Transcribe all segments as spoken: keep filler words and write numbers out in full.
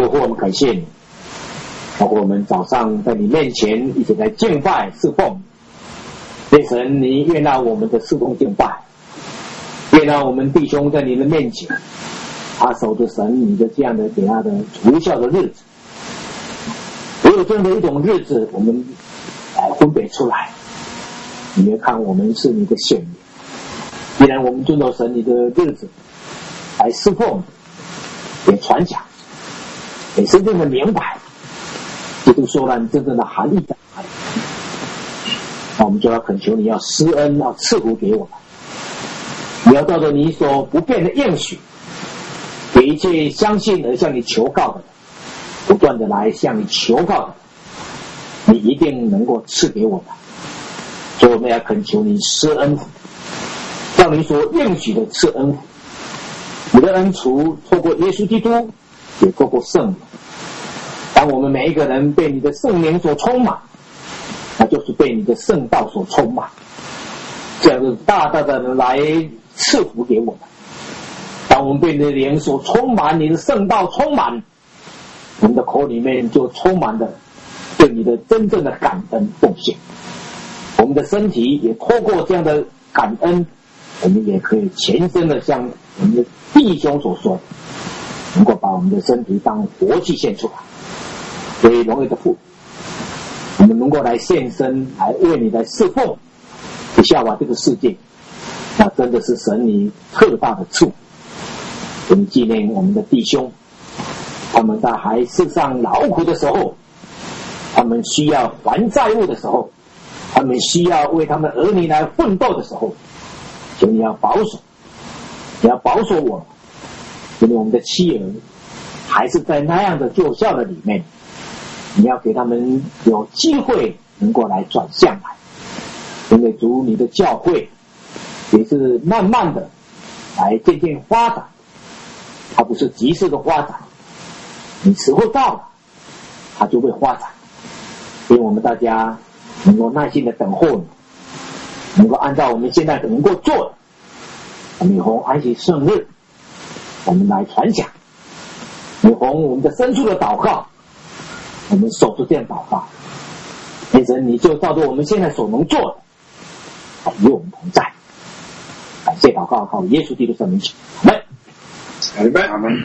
主父，我们感谢你，包括我们早上在你面前一起来敬拜侍奉。愿神你悦纳我们的侍奉敬拜，悦纳我们弟兄在你的面前，他守着神你的这样的给他的除孝的日子。只有这样的一种日子，我们来分别出来，你要看我们是你的显明。既然我们遵守神你的日子来侍奉，也传讲，也真正的明白基督受难真正的含义在哪里，那我们就要恳求你要施恩，要赐福给我们。你要照着你所不变的应许，给一切相信而向你求告的人，不断的来向你求告的人，你一定能够赐给我们。所以我们要恳求你施恩福，让你所应许的赐恩福。你的恩除透过耶稣基督，也透过圣灵。当我们每一个人被你的圣灵所充满，那就是被你的圣道所充满，这样子大大的来赐福给我们。当我们被你的灵所充满，你的圣道充满，我们的口里面就充满了对你的真正的感恩奉献。我们的身体也透过这样的感恩，我们也可以全身的向我们的弟兄所说，能够把我们的身体当活祭献出来。所以荣耀的父，我们能够来献身，来为你来侍奉，不效法这个世界，那真的是神你特大的赐福。我们纪念我们的弟兄，他们在还世上劳苦的时候，他们需要还债务的时候，他们需要为他们儿女来奋斗的时候，求你要保守，你要保守我们，因为我们的妻儿还是在那样的旧校的里面，你要给他们有机会能够来转向来。因为主你的教会也是慢慢的来渐渐发展，它不是急速的发展，你时候到了它就会发展。所以我们大家能够耐心的等候你，能够按照我们现在能够做的，我们从安息圣日我们来传讲，你从我们的深处的祷告，我们守住这样祷告，因此你就照着我们现在所能做的与我们同在。感谢祷告，靠耶稣基督圣名求，阿们， 阿们。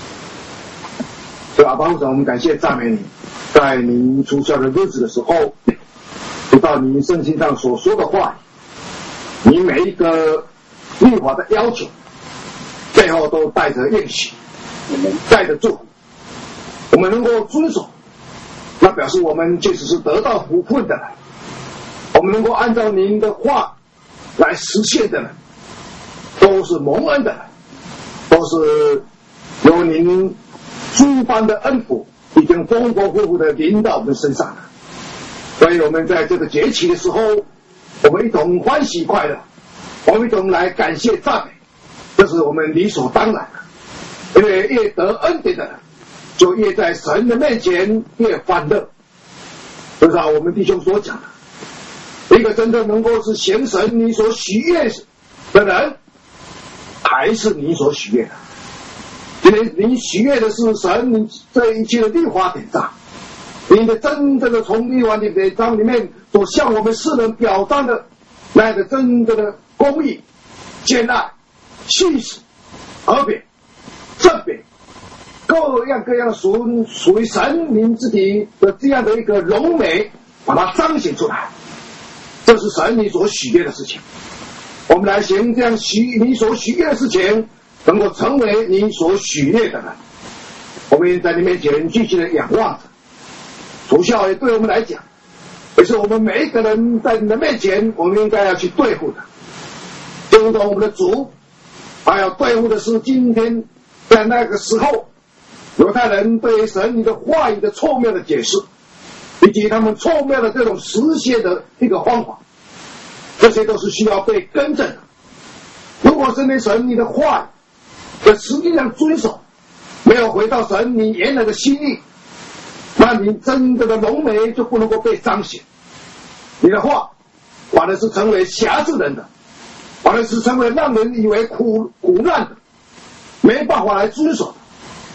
主阿爸父神，我们感谢赞美你，在您出校的日子的时候，读到您圣经上所说的话，你每一个律法的要求背后都带着应许，带着祝福，我们能够遵守，那表示我们确实是得到福分的人。我们能够按照您的话来实现的人，都是蒙恩的人，都是由您诸般的恩福已经丰丰富富的临到我们身上了。所以我们在这个节期的时候，我们一同欢喜快乐，我们一同来感谢赞美，这是我们理所当然的。因为越得恩典的人，就越在神的面前越欢乐。就像我们弟兄所讲的，一个真正能够是行神你所许愿的人，还是你所许愿的。因为你许愿的是神你这一切的律法典章，你的真正的从律法的典章里面所向我们世人表彰的那个真正的公义、兼爱、信实、和平、正平，各样各样属属于神明自己的这样的一个荣美，把它彰显出来，这是神你所许愿的事情。我们来行这样许你所许愿的事情，能够成为你所许愿的人。我们在你面前继续的仰望着，主孝也对我们来讲，也是我们每一个人在你的面前，我们应该要去对付的。就如同我们的主，还要对付的是今天在那个时候犹太人对神你的话语的错谬的解释，以及他们错谬的这种实现的一个方法，这些都是需要被更正的。如果是那神你的话语在实际上遵守，没有回到神你原来的心意，那你真正的荣美就不能够被彰显。你的话反而是成为辖制人的，反而是成为让人以为苦苦难的，没办法来遵守的。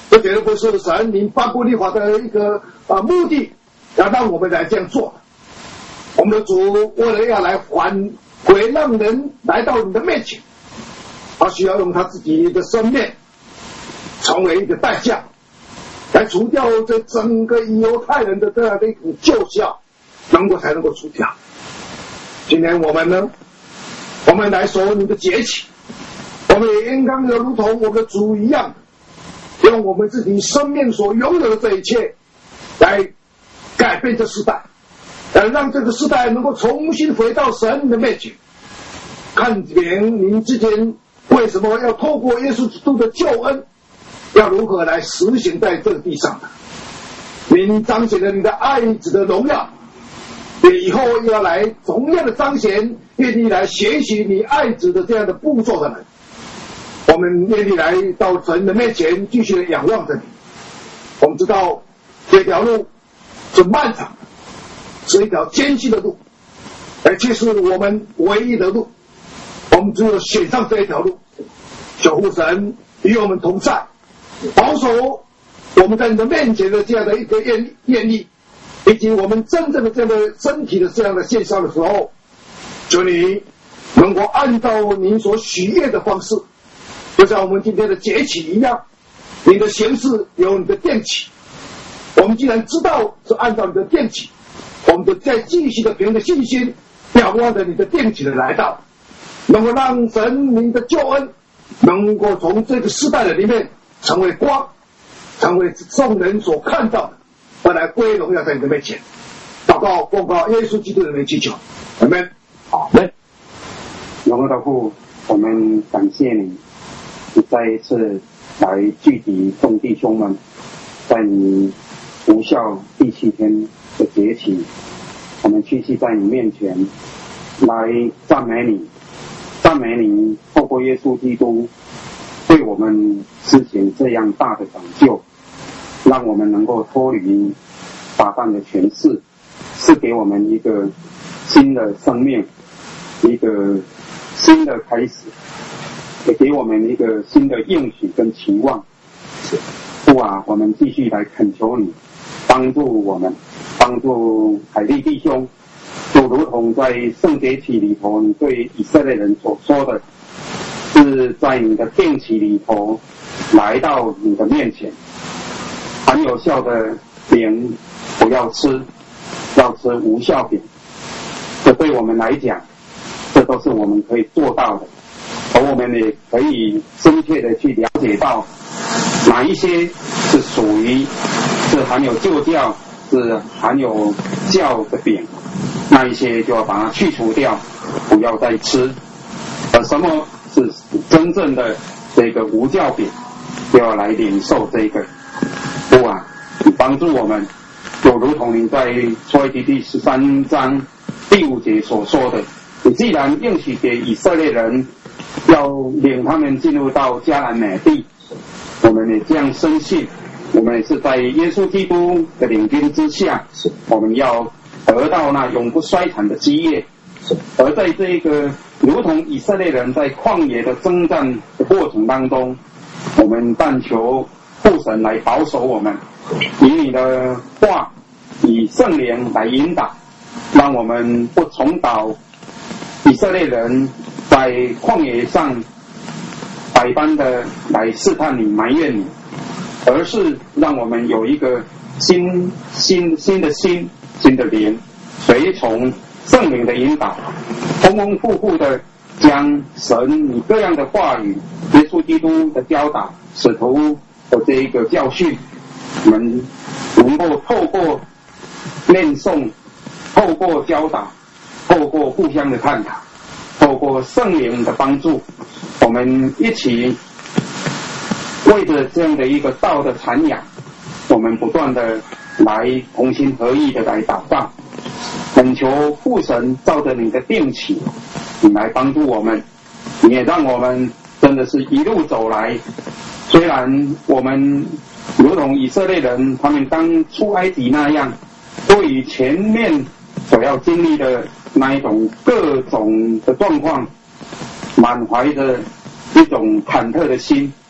这绝对不是神明颁布律法的一个啊目的，要让我们来这样做。我们的主为了要来还回让人来到你的面前，他需要用他自己的生命成为一个代价，来除掉这整个犹太人的这样的一种旧效，能够才能够除掉。今天我们呢，我们来守你的节期，我们也应当要如同我们的主一样，用我们自己生命所拥有的这一切来改变这时代，来让这个时代能够重新回到神的面前，看见您之间为什么要透过耶稣基督的救恩，要如何来实行在这个地上的。您彰显了你的爱子的荣耀，也以后要来同样的彰显，愿意来学习你爱子的这样的步骤的人。我们愿意来到神的面前，继续的仰望着你。我们知道这条路是漫长的，是一条艰辛的路，而且是我们唯一的路。我们只有选上这一条路，守护神与我们同在，保守我们在你的面前的这样的一个愿愿意，以及我们真正的这样的身体的这样的现象的时候，求你能够按照您所许愿的方式，就像我们今天的节期一样，你的形式有你的殿期，我们既然知道是按照你的殿期，我们就再继续的凭着信心仰望着你的殿期的来到，能够让神明的救恩能够从这个时代的里面成为光，成为众人所看到的，而来归荣耀在你的面前。祷告奉告耶稣基督的名祈求，阿们。 阿们。 荣耀的父，我们感谢你，你再一次来聚集众弟兄们，在你无效第七天的节期，我们聚集在你面前来赞美你，赞美你透过耶稣基督对我们施行这样大的拯救，让我们能够脱离撒旦的权势，赐给我们一个新的生命，一个新的开始，也给我们一个新的应许跟期望。父啊，我们继续来恳求你帮助我们，帮助海利弟兄，就如同在圣节期里头你对以色列人所说的，是在你的殿期里头来到你的面前，含有效的饼不要吃，要吃无效饼。这对我们来讲，这都是我们可以做到的，而我们也可以深切的去了解到哪一些是属于是含有旧教，是含有教的饼，那一些就要把它去除掉，不要再吃。而什么是真正的这个无教饼，就要来领受这个。父啊，你帮助我们，就如同你在出埃及第十三章第五节所说的，你既然应许给以色列人要领他们进入到迦南美地，我们也这样深信，我们也是在耶稣基督的领军之下，我们要得到那永不衰残的基业。而在这个如同以色列人在旷野的征战的过程当中，我们但求父神来保守我们，以你的话，以圣灵来引导，让我们不重蹈以色列人在旷野上百般的来试探你、埋怨你，而是让我们有一个新新新的心、新的灵，随从圣灵的引导，丰丰富富的将神你各样的话语、耶稣基督的教导、使徒的这一个教训，我们能够透过念诵、透过教导、透过互相的探讨、透过圣灵的帮助，我们一起为着这样的一个道的传扬，我们不断的来同心合意的来祷告，恳求父神照着你的定期，你来帮助我们，你也让我们真的是一路走来，虽然我们如同以色列人他们当出埃及那样，对于前面所要经历的那一种各种的状况，满怀着一种忐忑的心，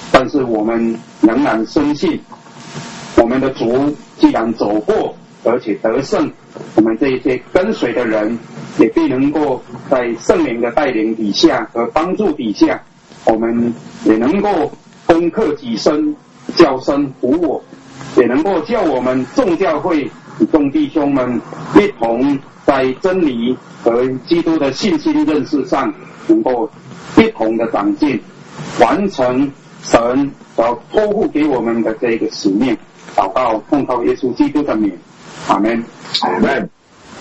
但是我们仍然深信，我们的主既然走过而且得胜，我们这一些跟随的人也必能够在圣灵的带领底下和帮助底下，我们也能够攻克己身，叫身服我，也能够叫我们众教会众弟兄们一同在真理和基督的信心认识上能够一同的长进，完成神所托付给我们的这个使命。祷告奉靠耶稣基督的名，阿们， 阿们。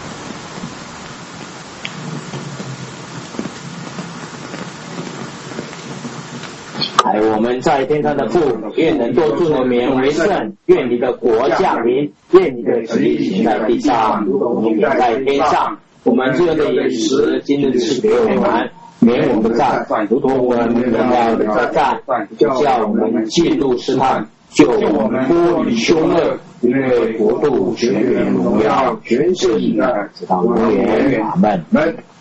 爱我们在天上的父，愿能多祝你名为圣，愿你的国降临，愿你的旨意行在地上，如同行在天上。我们这的饮食，今日赐给我们，免我们的债，如同我们免了人的债，叫我们进入试探，救我们脱离凶恶。因为国度、权柄、荣耀、全是你的，直到永远。阿们。